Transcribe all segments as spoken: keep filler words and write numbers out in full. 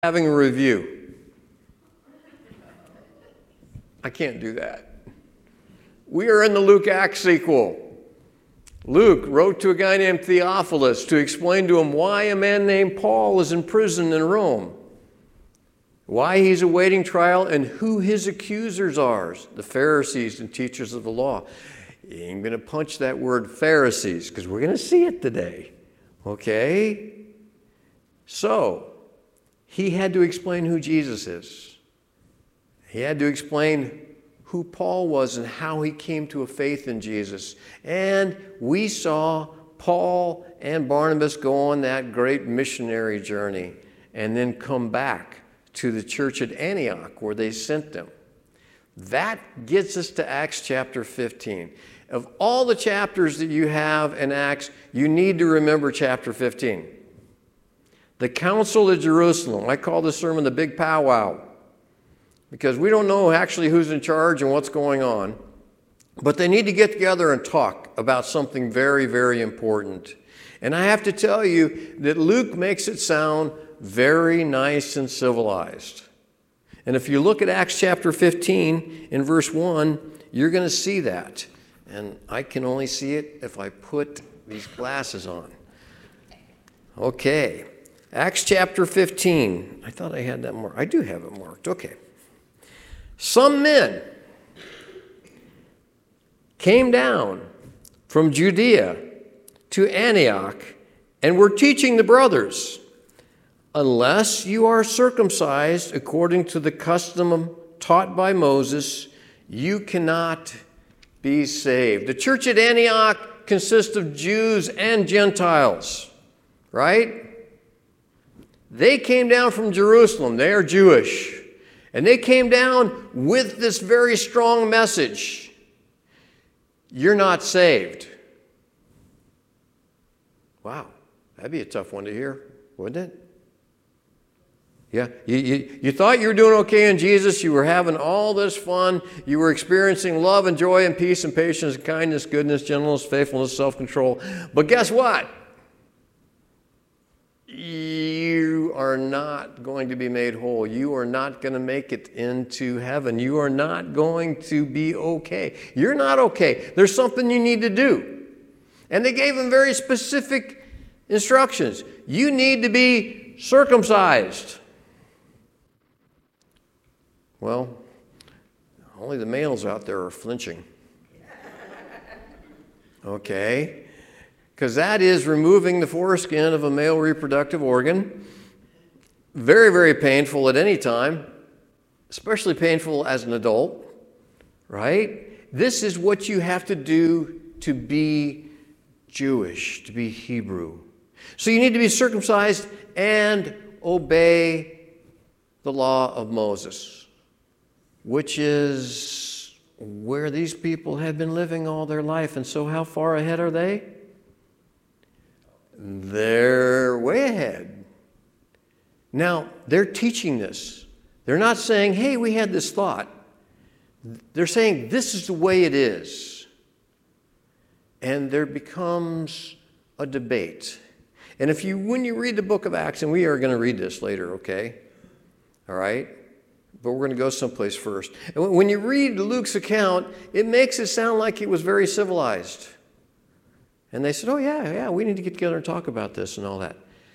Having a review. I can't do that. We are in the Luke Acts sequel. Luke wrote to a guy named Theophilus to explain to him why a man named Paul is in prison in Rome, why he's awaiting trial, and who his accusers are, the Pharisees and teachers of the law. You ain't going to punch that word Pharisees because we're going to see it today. Okay? So, he had to explain who Jesus is. He had to explain who Paul was and how he came to a faith in Jesus. And we saw Paul and Barnabas go on that great missionary journey and then come back to the church at Antioch where they sent them. That gets us to Acts chapter fifteen. Of all the chapters that you have in Acts, you need to remember chapter fifteen. The Council of Jerusalem. I call this sermon the Big Powwow because we don't know actually who's in charge and what's going on. But they need to get together and talk about something very, very important. And I have to tell you that Luke makes it sound very nice and civilized. And if you look at Acts chapter fifteen in verse one, you're going to see that. And I can only see it if I put these glasses on. Okay. Acts chapter fifteen. I thought I had that marked. I do have it marked. Okay. Some men came down from Judea to Antioch and were teaching the brothers, unless you are circumcised according to the custom taught by Moses, you cannot be saved. The church at Antioch consists of Jews and Gentiles, right? They came down from Jerusalem. They are Jewish. And they came down with this very strong message. You're not saved. Wow, that'd be a tough one to hear, wouldn't it? Yeah, you, you, you thought you were doing okay in Jesus. You were having all this fun. You were experiencing love and joy and peace and patience and kindness, goodness, gentleness, faithfulness, self-control. But guess what? You are not going to be made whole. You are not going to make it into heaven. You are not going to be okay. You're not okay. There's something you need to do. And they gave them very specific instructions. You need to be circumcised. Well, only the males out there are flinching. Okay? Because that is removing the foreskin of a male reproductive organ. Very, very painful at any time, especially painful as an adult, right? This is what you have to do to be Jewish, to be Hebrew. So you need to be circumcised and obey the law of Moses, which is where these people had been living all their life. And so how far ahead are they? They're way ahead. Now, they're teaching this. They're not saying, hey, we had this thought. They're saying, this is the way it is. And there becomes a debate. And if you, when you read the book of Acts, and we are going to read this later, okay? All right? But we're going to go someplace first. And when you read Luke's account, it makes it sound like it was very civilized. And they said, oh, yeah, yeah, we need to get together and talk about this and all that.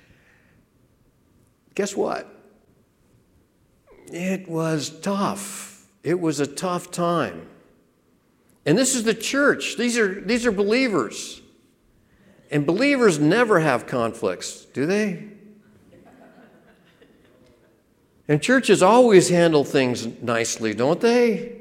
Guess what? It was tough. It was a tough time. And this is the church. These are, these are believers. And believers never have conflicts, do they? And churches always handle things nicely, don't they?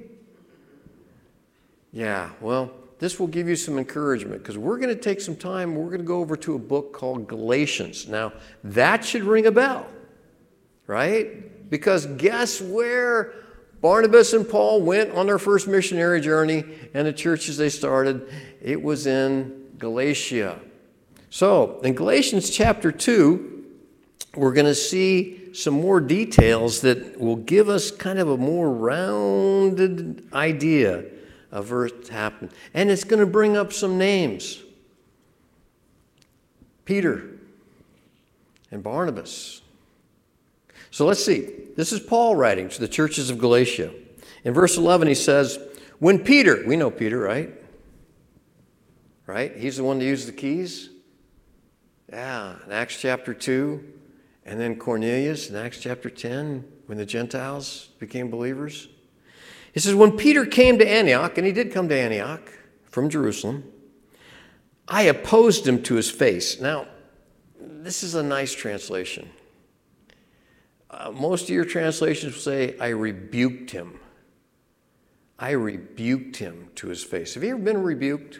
Yeah, well, this will give you some encouragement because we're going to take some time. We're going to go over to a book called Galatians. Now, that should ring a bell, right? Because guess where Barnabas and Paul went on their first missionary journey and the churches they started? It was in Galatia. So, in Galatians chapter two, we're going to see some more details that will give us kind of a more rounded idea of what happened. And it's going to bring up some names. Peter and Barnabas. So let's see. This is Paul writing to the churches of Galatia. In verse eleven, he says, when Peter, we know Peter, right? Right? He's the one that used the keys. Yeah, in Acts chapter two. And then Cornelius in Acts chapter ten, when the Gentiles became believers. He says, when Peter came to Antioch, and he did come to Antioch from Jerusalem, I opposed him to his face. Now, this is a nice translation. Uh, most of your translations will say, I rebuked him. I rebuked him to his face. Have you ever been rebuked?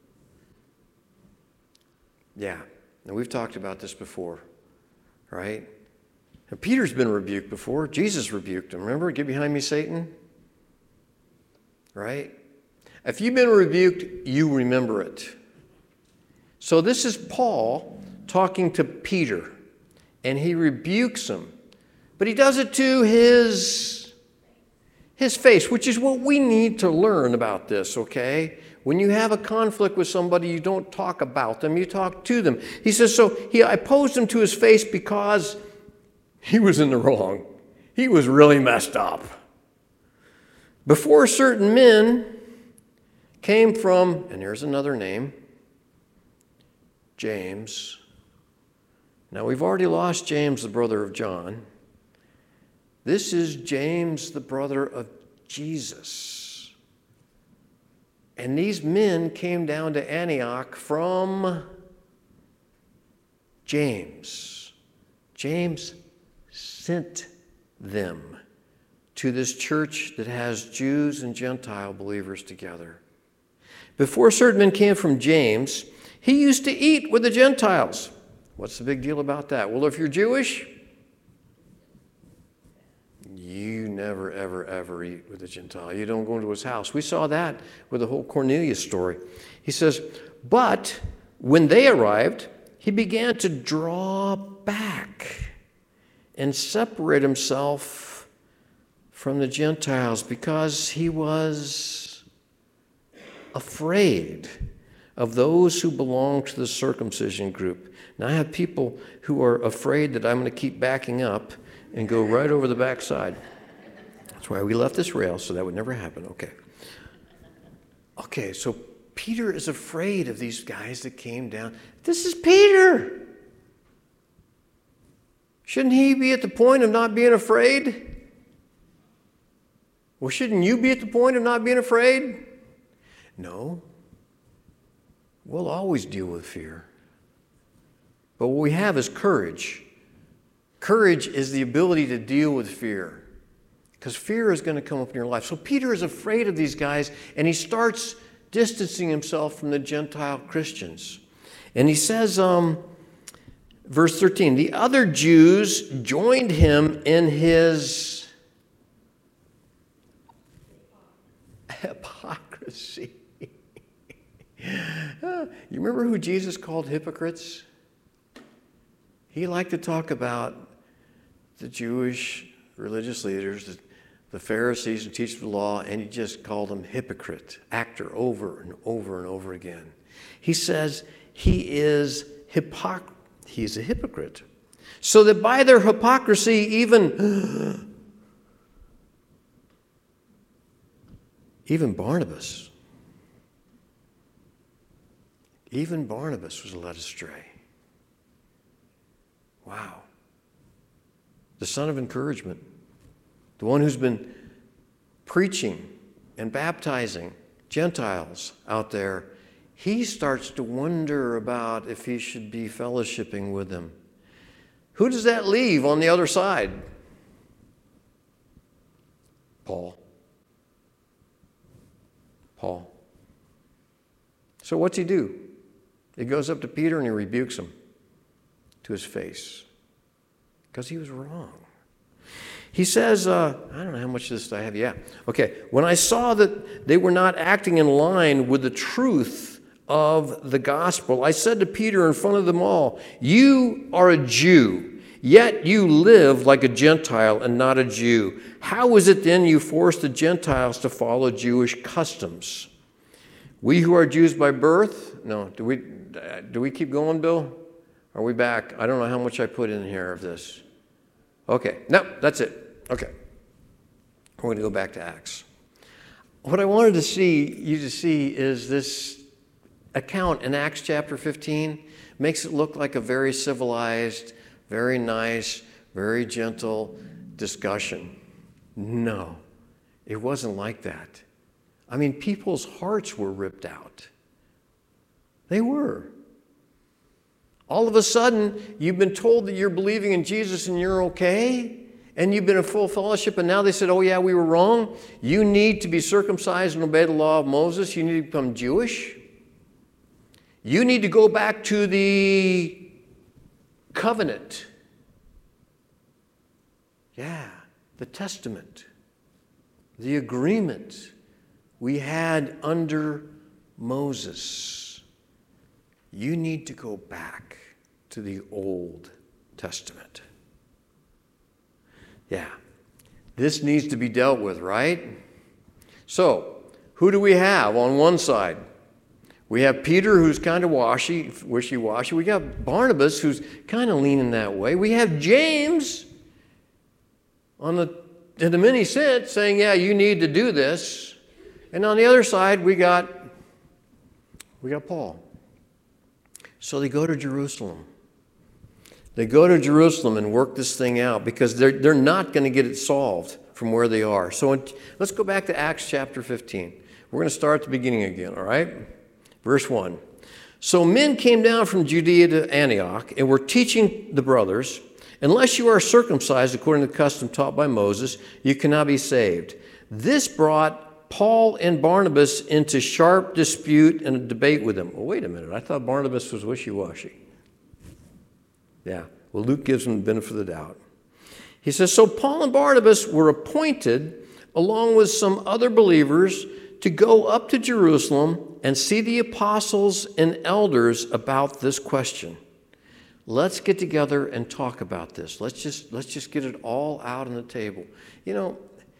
Yeah. Now, we've talked about this before, right? And Peter's been rebuked before. Jesus rebuked him. Remember, get behind me, Satan? Right? If you've been rebuked, you remember it. So this is Paul talking to Peter, and he rebukes him. But he does it to his, his face, which is what we need to learn about this, okay? When you have a conflict with somebody, you don't talk about them, you talk to them. He says, so he, I opposed him to his face because he was in the wrong. He was really messed up. Before certain men came from, and here's another name, James. Now, we've already lost James, the brother of John. This is James, the brother of Jesus. And these men came down to Antioch from James. James sent them to this church that has Jews and Gentile believers together. Before certain men came from James, he used to eat with the Gentiles. What's the big deal about that? Well, if you're Jewish, you never, ever, ever eat with a Gentile. You don't go into his house. We saw that with the whole Cornelius story. He says, but when they arrived, he began to draw back and separate himself from the Gentiles because he was afraid of those who belong to the circumcision group. Now, I have people who are afraid that I'm going to keep backing up and go right over the backside. That's why we left this rail, so that would never happen. Okay. Okay, so Peter is afraid of these guys that came down. This is Peter. Shouldn't he be at the point of not being afraid? Well, shouldn't you be at the point of not being afraid? No. We'll always deal with fear. But what we have is courage. Courage is the ability to deal with fear. Because fear is going to come up in your life. So Peter is afraid of these guys, and he starts distancing himself from the Gentile Christians. And he says, um, verse thirteen, the other Jews joined him in his hypocrisy. You remember who Jesus called hypocrites? He liked to talk about the Jewish religious leaders, the, the Pharisees and teachers of the law, and he just called them hypocrite, actor, over and over and over again. He says he is hypoc- he's a hypocrite. So that by their hypocrisy, even Even Barnabas, even Barnabas was led astray. Wow. The son of encouragement, the one who's been preaching and baptizing Gentiles out there, he starts to wonder about if he should be fellowshipping with them. Who does that leave on the other side? Paul. Paul. So what's he do? He goes up to Peter and he rebukes him to his face because he was wrong. He says, uh, I don't know how much of this I have. Yeah. Okay. When I saw that they were not acting in line with the truth of the gospel, I said to Peter in front of them all, you are a Jew, yet you live like a Gentile and not a Jew. How is it then you force the Gentiles to follow Jewish customs? We who are Jews by birth? No. Do we, do we keep going, Bill? Are we back? I don't know how much I put in here of this. Okay, no, that's it. Okay. We're going to go back to Acts. What I wanted to see you to see is this account in Acts chapter fifteen makes it look like a very civilized, very nice, very gentle discussion. No, it wasn't like that. I mean, people's hearts were ripped out. They were. All of a sudden, you've been told that you're believing in Jesus and you're okay, and you've been in full fellowship, and now they said, oh yeah, we were wrong. You need to be circumcised and obey the law of Moses. You need to become Jewish. You need to go back to the covenant. Yeah, the testament, the agreement we had under Moses. You need to go back to the Old Testament. Yeah, this needs to be dealt with, right? So, who do we have on one side? We have Peter, who's kind of washy, wishy-washy. We got Barnabas, who's kind of leaning that way. We have James on the, in the mini sense saying, yeah, you need to do this. And on the other side, we got, we got Paul. So they go to Jerusalem. They go to Jerusalem and work this thing out because they're, they're not going to get it solved from where they are. So in, let's go back to Acts chapter fifteen. We're going to start at the beginning again, all right? Verse one. So men came down from Judea to Antioch and were teaching the brothers, unless you are circumcised according to the custom taught by Moses, you cannot be saved. This brought Paul and Barnabas into sharp dispute and a debate with them. Well, wait a minute. I thought Barnabas was wishy-washy. Yeah. Well, Luke gives them the benefit of the doubt. He says, so Paul and Barnabas were appointed, along with some other believers, to go up to Jerusalem and see the apostles and elders about this question. Let's get together and talk about this. Let's just, let's just get it all out on the table. You know,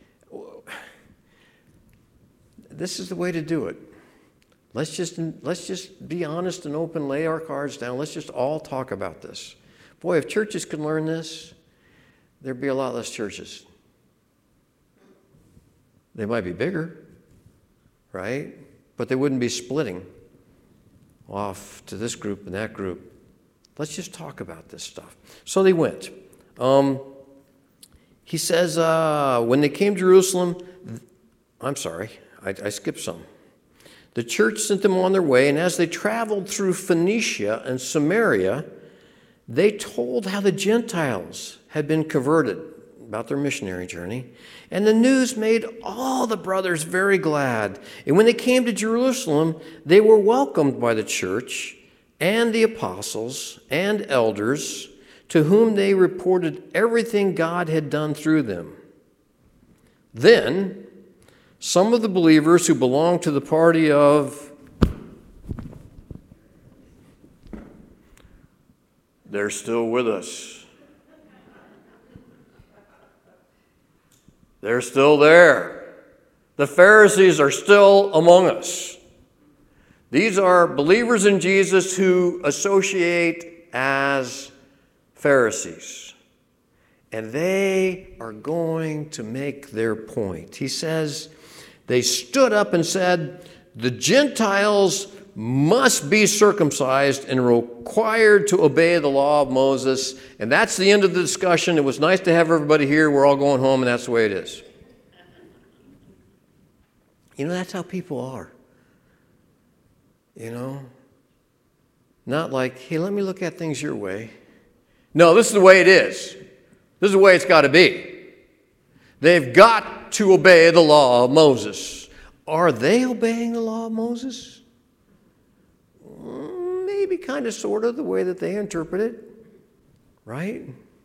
this is the way to do it. Let's just, let's just be honest and open, lay our cards down. Let's just all talk about this. Boy, if churches could learn this, there'd be a lot less churches. They might be bigger, right? But they wouldn't be splitting off to this group and that group. Let's just talk about this stuff. So they went. Um, he says, uh, when they came to Jerusalem, I'm sorry, I, I skipped some. The church sent them on their way, and as they traveled through Phoenicia and Samaria, they told how the Gentiles had been converted, about their missionary journey. And the news made all the brothers very glad. And when they came to Jerusalem, they were welcomed by the church and the apostles and elders, to whom they reported everything God had done through them. Then some of the believers who belonged to the party of, they're still with us. They're still there. The Pharisees are still among us. These are believers in Jesus who associate as Pharisees. And they are going to make their point. He says, they stood up and said, the Gentiles must be circumcised and required to obey the law of Moses. And that's the end of the discussion. It was nice to have everybody here. We're all going home, and that's the way it is. You know, that's how people are. You know? Not like, hey, let me look at things your way. No, this is the way it is. This is the way it's got to be. They've got to obey the law of Moses. Are they obeying the law of Moses? Maybe kind of, sort of, the way that they interpret it, right?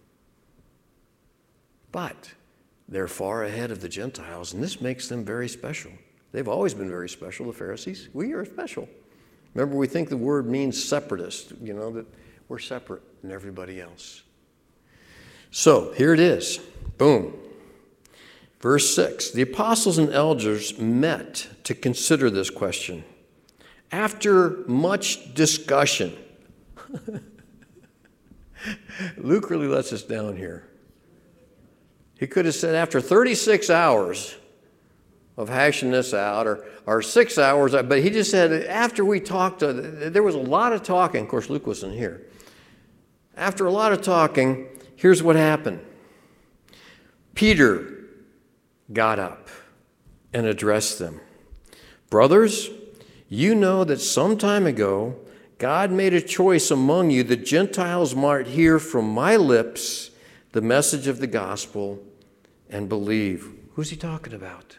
But they're far ahead of the Gentiles, and this makes them very special. They've always been very special, the Pharisees. We are special. Remember, we think the word means separatist, you know, that we're separate than everybody else. So here it is. Boom. Verse six. The apostles and elders met to consider this question. After much discussion, Luke really lets us down here. He could have said after thirty-six hours of hashing this out, or, or six hours, but he just said after we talked, uh, there was a lot of talking. Of course, Luke wasn't here. After a lot of talking, here's what happened. Peter got up and addressed them. Brothers, you know that some time ago, God made a choice among you that Gentiles might hear from my lips the message of the gospel and believe. Who's he talking about?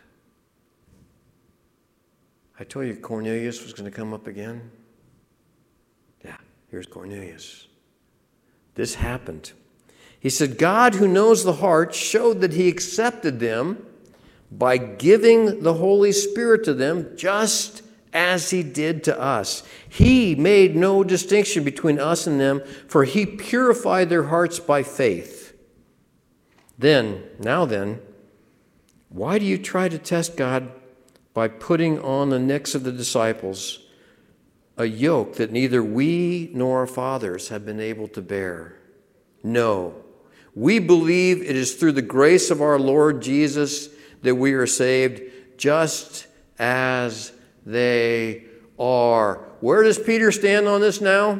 I told you Cornelius was going to come up again. Yeah, here's Cornelius. This happened. He said, God, who knows the heart, showed that he accepted them by giving the Holy Spirit to them, just as he did to us. He made no distinction between us and them, for he purified their hearts by faith. Then, now then, why do you try to test God by putting on the necks of the disciples a yoke that neither we nor our fathers have been able to bear? No. We believe it is through the grace of our Lord Jesus that we are saved, just as they are. Where does Peter stand on this now?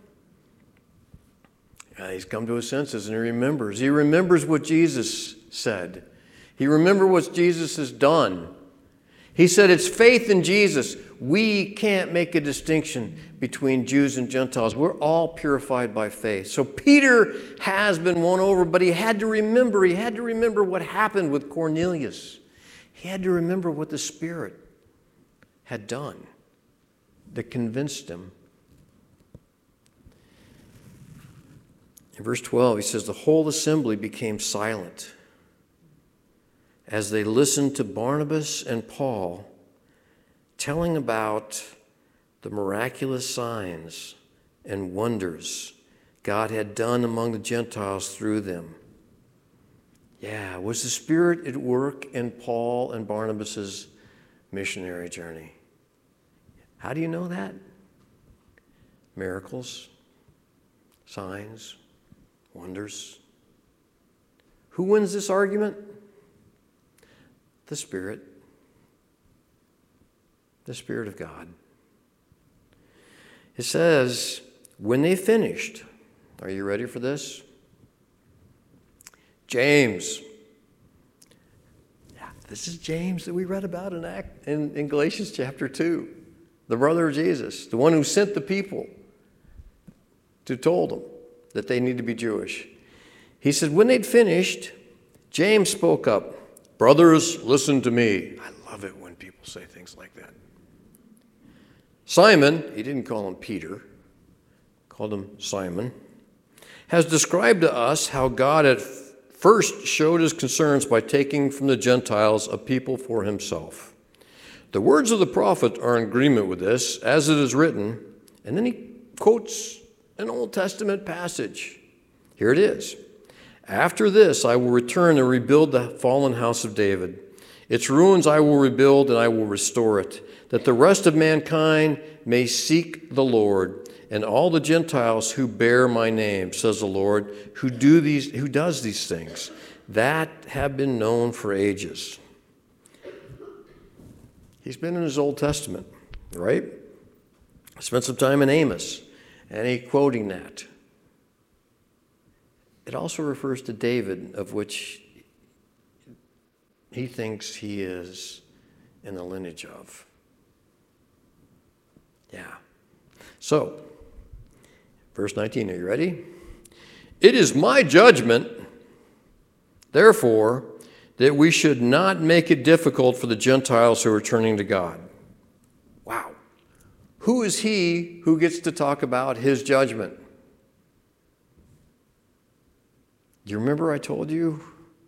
Yeah, he's come to his senses and he remembers. He remembers what Jesus said. He remembers what Jesus has done. He said it's faith in Jesus. We can't make a distinction between Jews and Gentiles. We're all purified by faith. So Peter has been won over, but he had to remember, he had to remember what happened with Cornelius. He had to remember what the Spirit had done that convinced him. In verse twelve, he says, the whole assembly became silent as they listened to Barnabas and Paul telling about the miraculous signs and wonders God had done among the Gentiles through them. Yeah, was the Spirit at work in Paul and Barnabas' missionary journey? How do you know that? Miracles, signs, wonders. Who wins this argument? The Spirit. The Spirit of God. It says, when they finished, are you ready for this? James. Yeah, this is James that we read about in, Act, in, in Galatians chapter two. The brother of Jesus, the one who sent the people to told them that they need to be Jewish. He said, when they'd finished, James spoke up. Brothers, listen to me. I love it when people say things like that. Simon, he didn't call him Peter, called him Simon, has described to us how God at first showed his concerns by taking from the Gentiles a people for himself. The words of the prophet are in agreement with this, as it is written, and then he quotes an Old Testament passage. Here it is. After this, I will return and rebuild the fallen house of David. Its ruins I will rebuild and I will restore it, that the rest of mankind may seek the Lord, and all the Gentiles who bear my name, says the Lord, who do these, who does these things, that have been known for ages. He's been in his Old Testament, right? Spent some time in Amos, and he quoting that. It also refers to David, of which he thinks he is in the lineage of. Yeah. So, verse nineteen, are you ready? It is my judgment, therefore, that we should not make it difficult for the Gentiles who are turning to God. Wow. Who is he who gets to talk about his judgment? Do you remember I told you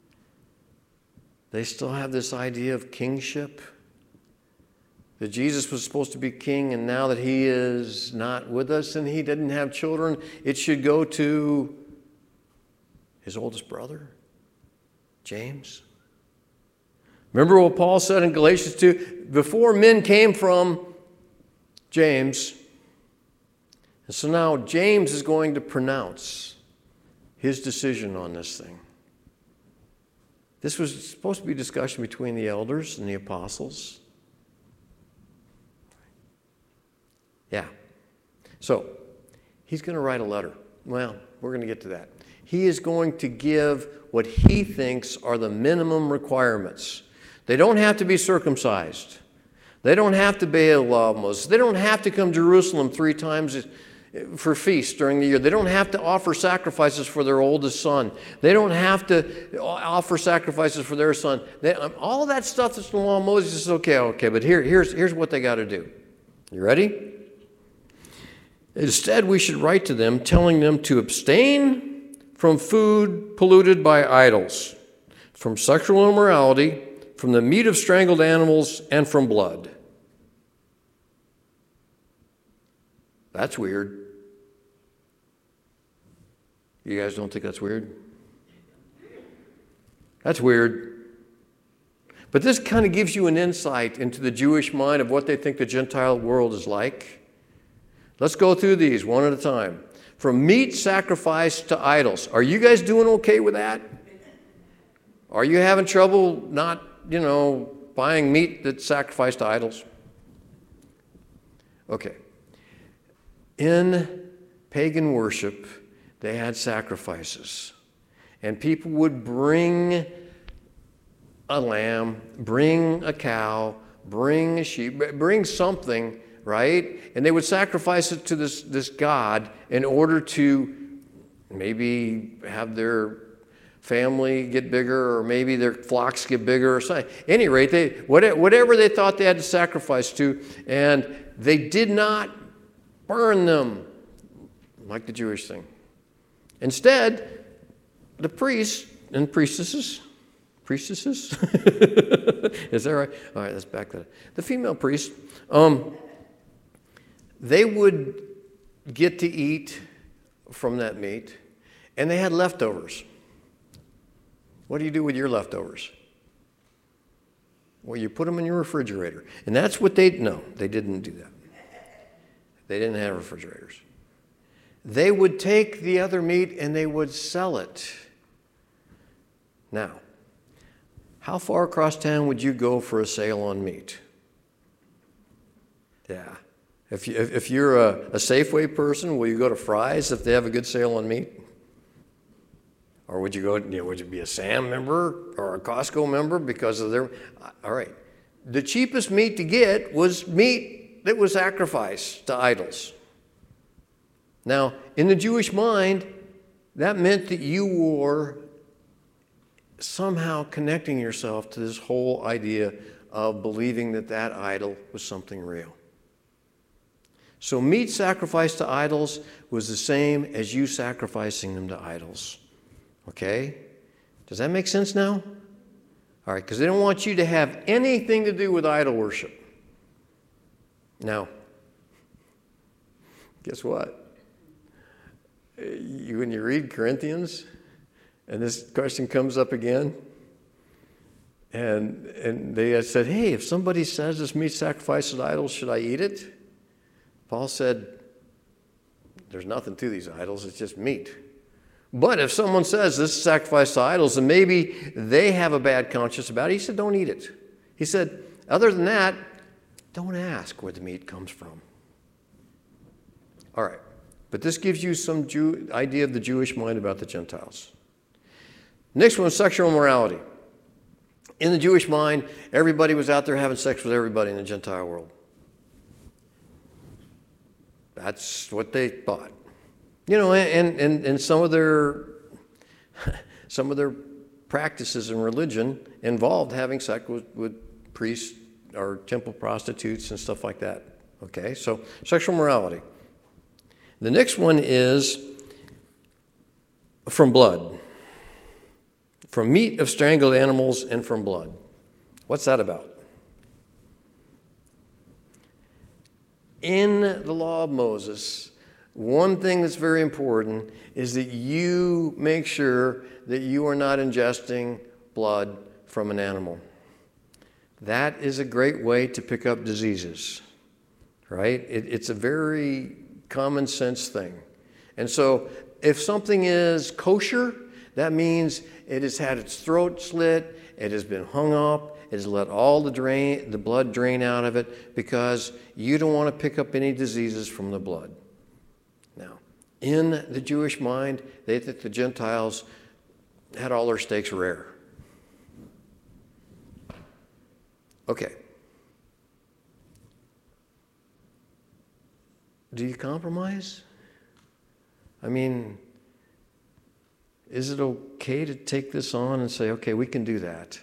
they still have this idea of kingship? That Jesus was supposed to be king, and now that he is not with us and he didn't have children, it should go to his oldest brother, James. Remember what Paul said in Galatians two? Before men came from James. And so now James is going to pronounce his decision on this thing. This was supposed to be a discussion between the elders and the apostles. Yeah. So, he's going to write a letter. Well, we're going to get to that. He is going to give what he thinks are the minimum requirements. They don't have to be circumcised. They don't have to obey the law of Moses. They don't have to come to Jerusalem three times for feasts during the year. They don't have to offer sacrifices for their oldest son. They don't have to offer sacrifices for their son. They, all that stuff that's in the law of Moses is okay, okay, but here, here's, here's what they got to do. You ready? Instead, we should write to them telling them to abstain from food polluted by idols, from sexual immorality, from the meat of strangled animals, and from blood. That's weird. You guys don't think that's weird? That's weird. But this kind of gives you an insight into the Jewish mind of what they think the Gentile world is like. Let's go through these one at a time. From meat sacrificed to idols. Are you guys doing okay with that? Are you having trouble not, you know, buying meat that's sacrificed to idols? Okay. In pagan worship, they had sacrifices. And people would bring a lamb, bring a cow, bring a sheep, bring something, right? And they would sacrifice it to this, this god in order to maybe have their family get bigger, or maybe their flocks get bigger or something. At any rate, they, whatever they thought they had to sacrifice to, and they did not burn them like the Jewish thing. Instead, the priests and priestesses, priestesses? Is that right? All right, let's back that up. The female priests, um, they would get to eat from that meat, and they had leftovers. What do you do with your leftovers? Well, you put them in your refrigerator. And that's what they, no, they didn't do that. They didn't have refrigerators. They would take the other meat and they would sell it. Now, how far across town would you go for a sale on meat? Yeah. If, you, if you're a, a Safeway person, will you go to Fry's if they have a good sale on meat? Or would you go, you know, would you be a Sam member or a Costco member because of their, all right. The cheapest meat to get was meat that was sacrificed to idols. Now, in the Jewish mind, that meant that you were somehow connecting yourself to this whole idea of believing that that idol was something real. So meat sacrificed to idols was the same as you sacrificing them to idols. Okay? Does that make sense now? All right, because they don't want you to have anything to do with idol worship. Now, guess what? You, when you read Corinthians, and this question comes up again, and, and they said, hey, if somebody says this meat sacrificed to idols, should I eat it? Paul said, there's nothing to these idols, it's just meat. But if someone says this is sacrificed to idols, and maybe they have a bad conscience about it, he said, don't eat it. He said, other than that, don't ask where the meat comes from. All right, but this gives you some Jew, idea of the Jewish mind about the Gentiles. Next one, sexual immorality. In the Jewish mind, everybody was out there having sex with everybody in the Gentile world. That's what they thought. You know, and, and, and some of their some of their practices in religion involved having sex with, with priests or temple prostitutes and stuff like that. Okay, so sexual morality. The next one is from blood. From meat of strangled animals and from blood. What's that about? In the law of Moses, one thing that's very important is that you make sure that you are not ingesting blood from an animal. That is a great way to pick up diseases, right? It, it's a very common sense thing. And so if something is kosher, That means it has had its throat slit, it has been hung up, it has let all the drain, the blood drain out of it, because you don't want to pick up any diseases from the blood. Now, in the Jewish mind, they think the Gentiles had all their steaks rare. Okay. Do you compromise? I mean, is it okay to take this on and say, okay, we can do that,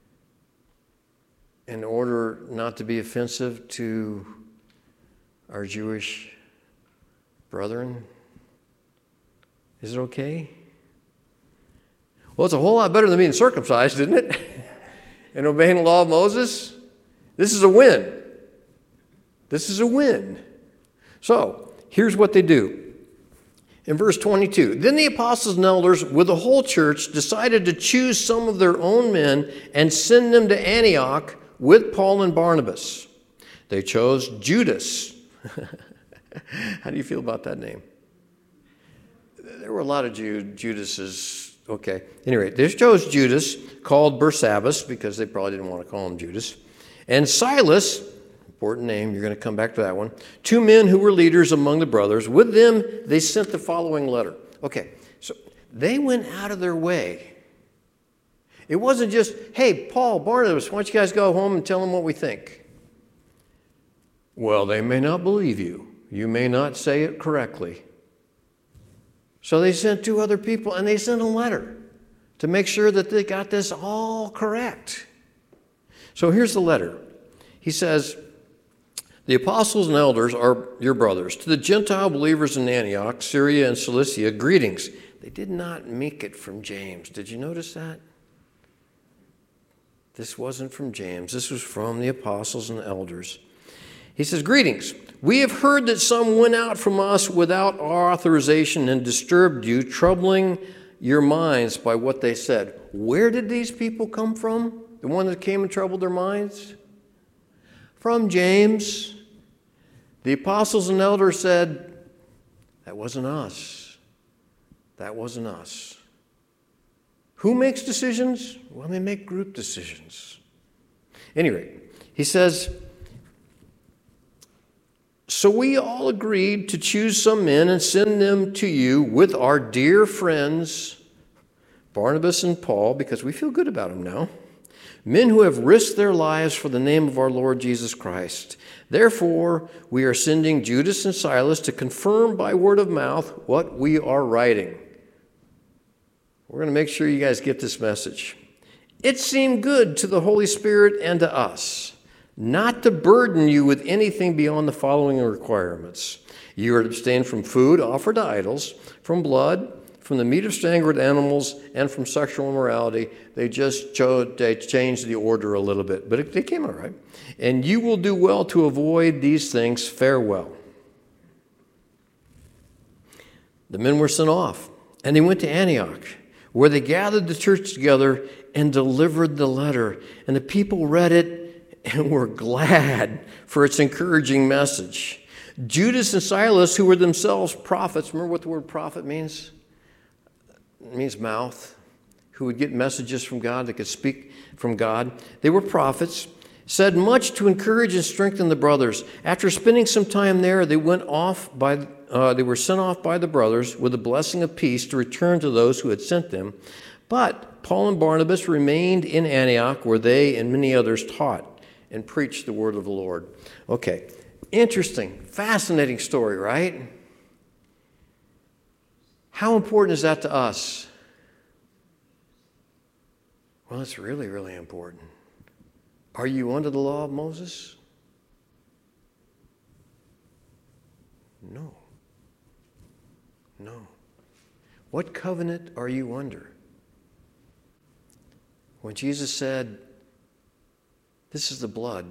in order not to be offensive to our Jewish brethren? Is it okay? Well, it's a whole lot better than being circumcised, isn't it? And obeying the law of Moses. This is a win. This is a win. So, here's what they do. In verse twenty-two, then the apostles and elders with the whole church decided to choose some of their own men and send them to Antioch with Paul and Barnabas. They chose Judas. How do you feel about that name? There were a lot of Jude, Judases. Okay. Anyway, they chose Judas, called Barsabbas, because they probably didn't want to call him Judas, and Silas, important name, you're going to come back to that one, two men who were leaders among the brothers. With them, they sent the following letter. Okay, so they went out of their way. It wasn't just, hey, Paul, Barnabas, why don't you guys go home and tell them what we think? Well, they may not believe you. You may not say it correctly. So they sent two other people, and they sent a letter to make sure that they got this all correct. So here's the letter. He says, the apostles and elders are your brothers. To the Gentile believers in Antioch, Syria, and Cilicia, greetings. They did not make it from James. Did you notice that? This wasn't from James. This was from the apostles and elders. He says, greetings. We have heard that some went out from us without our authorization and disturbed you, troubling your minds by what they said. Where did these people come from? The one that came and troubled their minds? From James. The apostles and elders said, that wasn't us. That wasn't us. Who makes decisions? Well, they make group decisions. Anyway, he says, so we all agreed to choose some men and send them to you with our dear friends, Barnabas and Paul, because we feel good about them now. Men who have risked their lives for the name of our Lord Jesus Christ. Therefore, we are sending Judas and Silas to confirm by word of mouth what we are writing. We're going to make sure you guys get this message. It seemed good to the Holy Spirit and to us not to burden you with anything beyond the following requirements. You are to abstain from food offered to idols, from blood, from the meat of strangled animals, and from sexual immorality. They just chose, they changed the order a little bit, but it, they came out right. And you will do well to avoid these things. Farewell. The men were sent off, and they went to Antioch, where they gathered the church together and delivered the letter. And the people read it and were glad for its encouraging message. Judas and Silas, who were themselves prophets, remember what the word prophet means? It means mouth, who would get messages from God, that could speak from God. They were prophets, said much to encourage and strengthen the brothers. After spending some time there, they went off by, uh, they were sent off by the brothers with a blessing of peace to return to those who had sent them. But Paul and Barnabas remained in Antioch, where they and many others taught and preached the word of the Lord. Okay, interesting, fascinating story, right? How important is that to us? Well, it's really, really important. Are you under the law of Moses? No. No. What covenant are you under? When Jesus said, this is the blood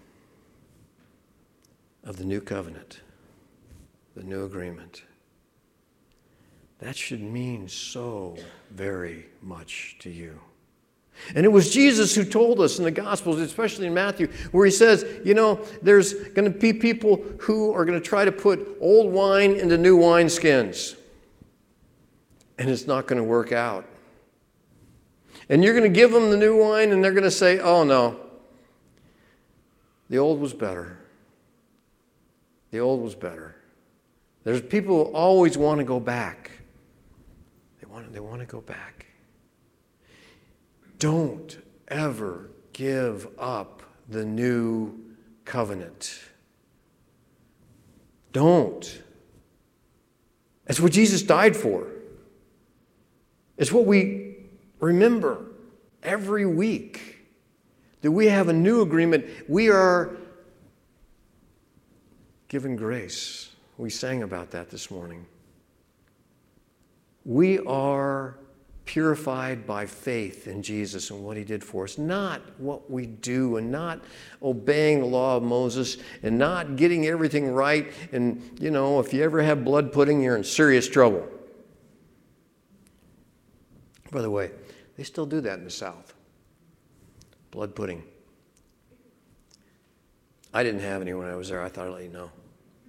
of the new covenant, the new agreement. That should mean so very much to you. And it was Jesus who told us in the Gospels, especially in Matthew, where he says, you know, there's going to be people who are going to try to put old wine into new wineskins. And it's not going to work out. And you're going to give them the new wine, and they're going to say, oh, no, the old was better. The old was better. There's people who always want to go back. They want, they want to go back. Don't ever give up the new covenant. Don't. That's what Jesus died for. It's what we remember every week, that we have a new agreement. We are given grace. We sang about that this morning. We are purified by faith in Jesus and what he did for us, not what we do, and not obeying the law of Moses, and not getting everything right. And, you know, if you ever have blood pudding, you're in serious trouble. By the way, they still do that in the South. Blood pudding. I didn't have any when I was there. I thought I'd let you know.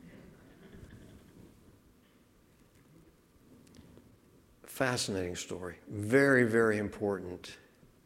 Fascinating story. Very, very important.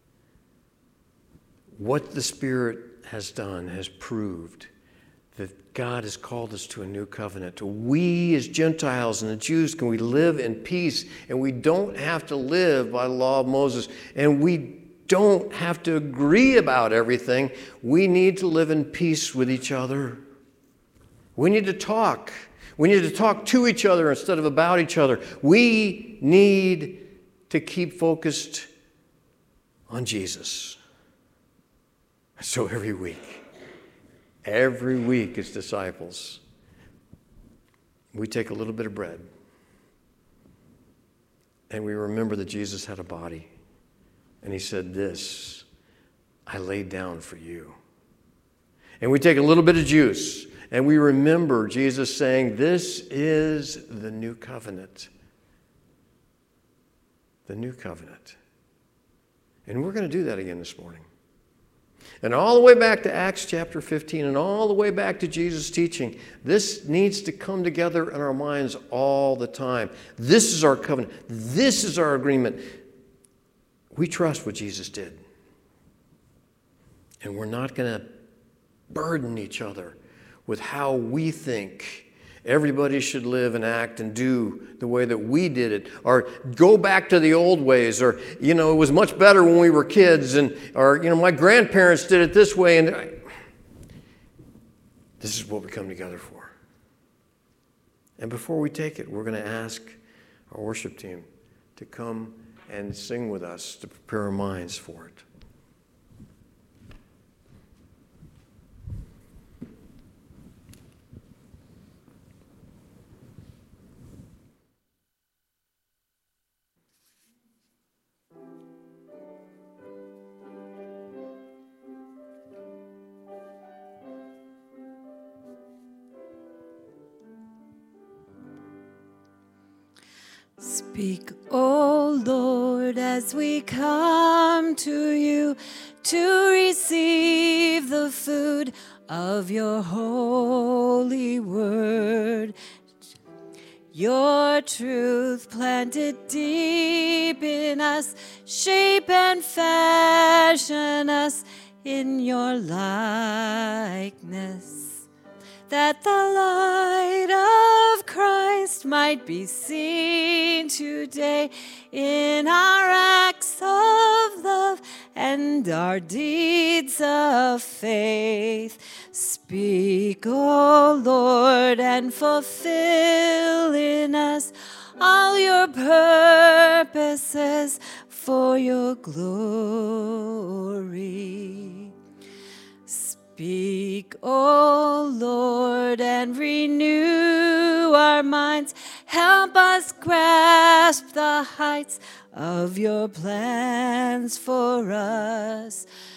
What the Spirit has done has proved that God has called us to a new covenant. We as Gentiles and the Jews, can we live in peace, and we don't have to live by the law of Moses, and we don't have to agree about everything. We need to live in peace with each other. We need to talk. We need to talk to each other instead of about each other. We need to keep focused on Jesus. So every week, every week as disciples, we take a little bit of bread and we remember that Jesus had a body. And he said, this I laid down for you. And we take a little bit of juice and we remember Jesus saying, this is the new covenant. The new covenant. And we're going to do that again this morning. And all the way back to Acts chapter fifteen, and all the way back to Jesus' teaching, this needs to come together in our minds all the time. This is our covenant. This is our agreement. We trust what Jesus did. And we're not going to burden each other with how we think everybody should live and act and do the way that we did it, or go back to the old ways, or, you know, it was much better when we were kids, and, or, you know, my grandparents did it this way, and I, this is what we come together for. And before we take it, we're going to ask our worship team to come and sing with us to prepare our minds for it. Speak, O Lord, as we come to you to receive the food of your holy word. Your truth planted deep in us, shape and fashion us in your likeness, that the light of Christ might be seen today in our acts of love and our deeds of faith. Speak, O Lord, and fulfill in us all your purposes for your glory. Speak, O Lord, and renew our minds. Help us grasp the heights of your plans for us.